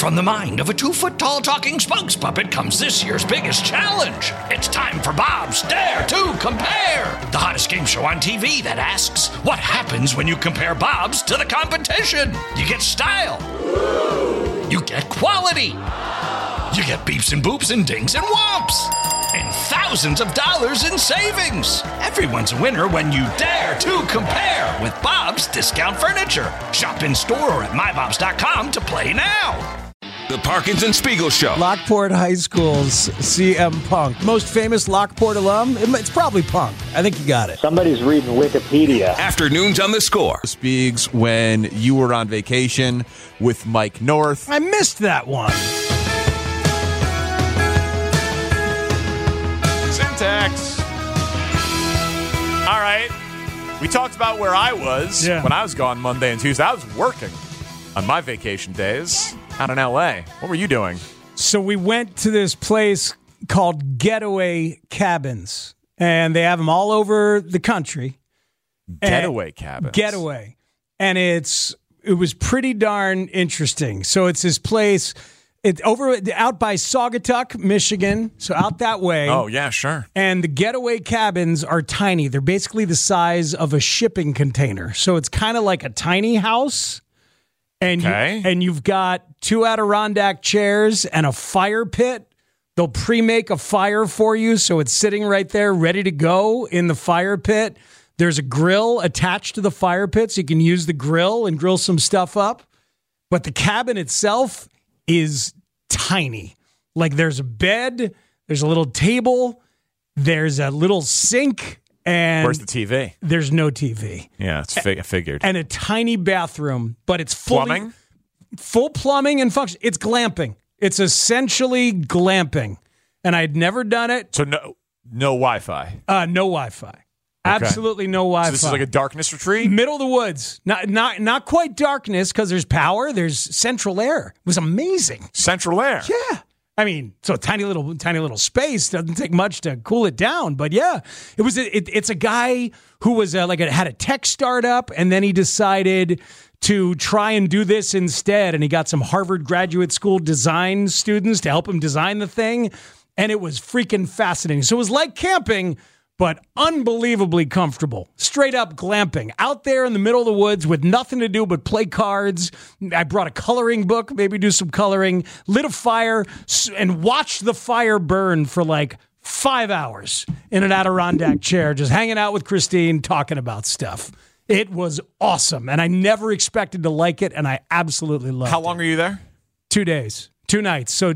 From the mind of a 2-foot-tall talking spokes puppet comes this year's biggest challenge. It's time for Bob's Dare to Compare, the hottest game show on TV that asks, what happens when you compare Bob's to the competition? You get style. You get quality. You get beeps and boops and dings and whomps. And thousands of dollars in savings. Everyone's a winner when you dare to compare with Bob's Discount Furniture. Shop in store or at mybobs.com to play now. The Parkinson Spiegel Show. Lockport High School's CM Punk. Most famous Lockport alum? It's probably Punk. I think you got it. Somebody's reading Wikipedia. Afternoons on the Score. Spiegs, when you were on vacation with Mike North. I missed that one. Syntax. All right. We talked about where I was when I was gone Monday and Tuesday. I was working on my vacation days out in L.A. What were you doing? So we went to this place called Getaway Cabins, and they have them all over the country. Getaway Cabins. Getaway. And it was pretty darn interesting. So it's this place out by Saugatuck, Michigan, so out that way. Oh, yeah, sure. And the Getaway Cabins are tiny. They're basically the size of a shipping container. So it's kind of like a tiny house. And you've got 2 Adirondack chairs and a fire pit. They'll pre-make a fire for you, so it's sitting right there ready to go in the fire pit. There's a grill attached to the fire pit, so you can use the grill and grill some stuff up. But the cabin itself is tiny. Like, there's a bed, there's a little table, there's a little sink, and where's the TV? There's no TV. Yeah, it's figured. And a tiny bathroom, but it's plumbing? Full plumbing and function. It's glamping. It's essentially glamping. And I'd never done it. So no Wi-Fi? No Wi-Fi. Okay. Absolutely no Wi-Fi. So this is like a darkness retreat? Middle of the woods. Not quite darkness because there's power. There's central air. It was amazing. Central air? Yeah. I mean, so tiny little space, doesn't take much to cool it down, but yeah, it's a guy who was had a tech startup, and then he decided to try and do this instead, and he got some Harvard Graduate School design students to help him design the thing, and it was freaking fascinating. So it was like camping, but unbelievably comfortable. Straight up glamping. Out there in the middle of the woods with nothing to do but play cards. I brought a coloring book, maybe do some coloring, lit a fire, and watched the fire burn for like 5 hours in an Adirondack chair, just hanging out with Christine, talking about stuff. It was awesome, and I never expected to like it, and I absolutely loved it. How long were you there? 2 days. 2 nights. So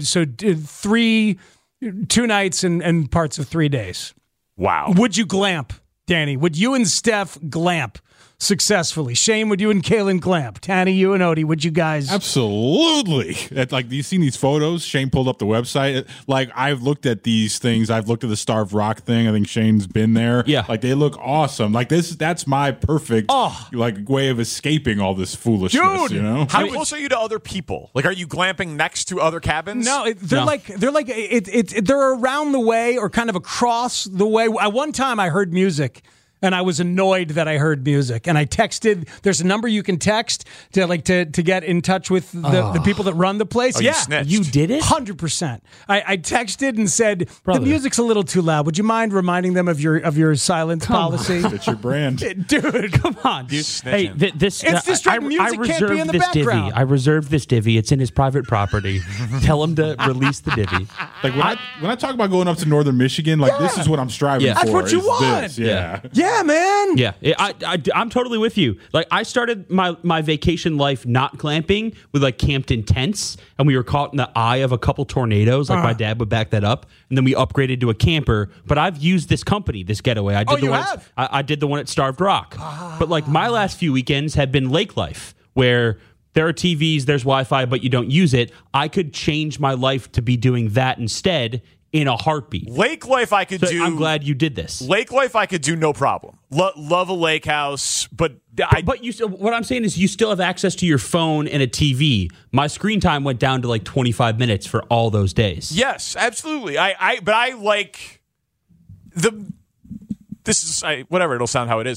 2 nights and parts of 3 days. Wow. Would you glamp, Danny? Would you and Steph glamp successfully? Shane, would you and Kaylin glamp? Tanny, you and Odie, would you guys? Absolutely. You seen these photos? Shane pulled up the website. Like, I've looked at these things. I've looked at the Starved Rock thing. I think Shane's been there. Yeah. Like, they look awesome. Like, that's my perfect way of escaping all this foolishness. Dude, you know? How close are you to other people? Like, are you glamping next to other cabins? No, they're around the way or kind of across the way. At one time, I heard music. And I was annoyed that I heard music. And I texted. There's a number you can text to get in touch with the people that run the place. You snitched. You did it? 100%. I texted and said, the music's a little too loud. Would you mind reminding them of your silence policy? It's your brand. Dude, come on, dude. Hey, it's distracting. Music can't be in the background. I reserved this divvy. It's in his private property. Tell him to release the divvy. Like, when I talk about going up to northern Michigan, this is what I'm striving for. That's what you want. Yeah, man. Yeah, I'm totally with you. Like, I started my vacation life not glamping with like camped in tents, and we were caught in the eye of a couple tornadoes. Like, my dad would back that up, and then we upgraded to a camper. But I've used this company, this Getaway. I did the one at Starved Rock. But like, my last few weekends have been lake life, where there are TVs, there's Wi-Fi, but you don't use it. I could change my life to be doing that instead in a heartbeat. Lake life I could do. I'm glad you did this. Lake life I could do no problem. Love a lake house, but what I'm saying is you still have access to your phone and a TV. My screen time went down to like 25 minutes for all those days. Yes, absolutely. But I like this is whatever, it'll sound how it is.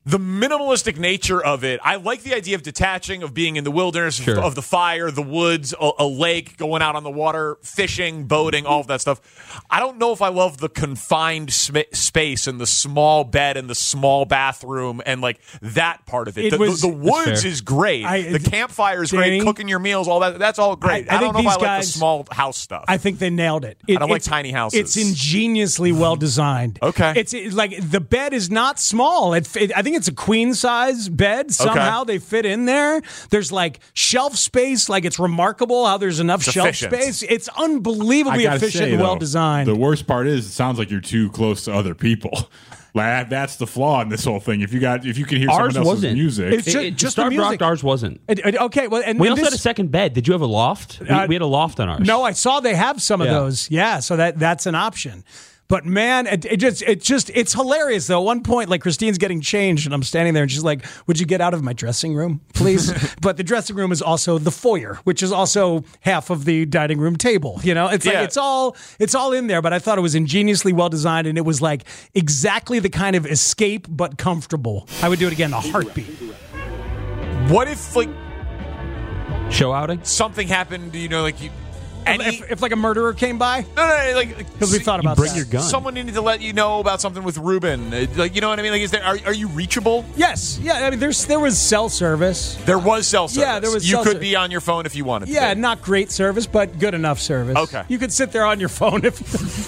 the minimalistic nature of it, I like the idea of detaching, of being in the wilderness, of the fire, the woods, a lake, going out on the water, fishing, boating, all of that stuff. I don't know if I love the confined space and the small bed and the small bathroom and like that part of it. The woods is great. The campfire is great. Cooking your meals, all that. That's all great. I don't know if I like the small house stuff. I think they nailed it. I don't like tiny houses. It's ingeniously well designed. Okay. It's like the bed is not small. I think it's a queen size bed. Somehow they fit in there. There's like shelf space. Like it's remarkable how there's enough shelf space. It's unbelievably efficient and well designed. The worst part is it sounds like you're too close to other people. Like, that's the flaw in this whole thing. If you can hear someone else's music, it's just Starved Rock. Ours wasn't. Okay, well, and we also had a second bed. Did you have a loft? We had a loft on ours. No, I saw they have some of those. Yeah, so that's an option. But man, it's hilarious though. At one point, like Christine's getting changed, and I'm standing there, and she's like, "Would you get out of my dressing room, please?" But the dressing room is also the foyer, which is also half of the dining room table. You know, it's like it's all in there. But I thought it was ingeniously well designed, and it was like exactly the kind of escape but comfortable. I would do it again in a heartbeat. What if like show outing? Something happened, you know, like you. If like a murderer came by? No, like because we thought about bring your gun. Someone needed to let you know about something with Ruben. Like, you know what I mean? Like, are you reachable? Yes. Yeah. I mean, there was cell service. There was cell service. Yeah, there was. You could be on your phone if you wanted to. Yeah, not great service, but good enough service. Okay. You could sit there on your phone if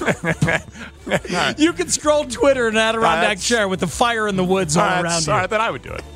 you could scroll Twitter in an Adirondack chair with the fire in the woods all around you. All right, then I would do it.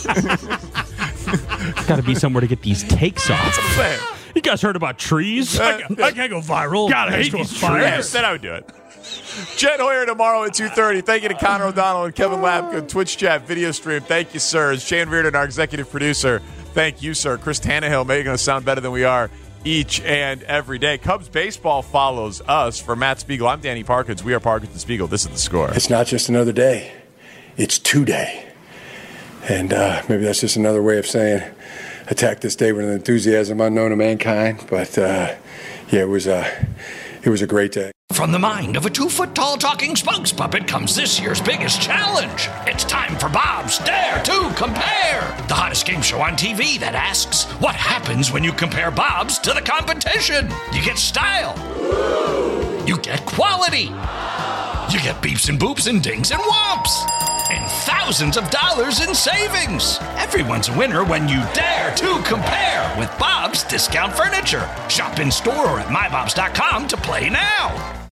Got to be somewhere to get these takes off. That's what I'm saying. You guys heard about trees? I can't go viral. Gotta hate these trees. Then I would do it. Jen Hoyer tomorrow at 2:30. Thank you to Connor O'Donnell and Kevin Lapka. Twitch chat, video stream. Thank you, sir. Shane Reardon, our executive producer. Thank you, sir. Chris Tannehill making us sound better than we are each and every day. Cubs baseball follows us. For Matt Spiegel, I'm Danny Parkins. We are Parkins and Spiegel. This is The Score. It's not just another day. It's today. And maybe that's just another way of saying attack this day with an enthusiasm unknown to mankind. But, it was a great day. From the mind of a 2-foot-tall talking spokes puppet comes this year's biggest challenge. It's time for Bob's Dare to Compare, the hottest game show on TV that asks, what happens when you compare Bob's to the competition? You get style. You get quality. You get beeps and boops and dings and whomps. And thousands of dollars in savings. Everyone's a winner when you dare to compare with Bob's Discount Furniture. Shop in store or at mybobs.com to play now.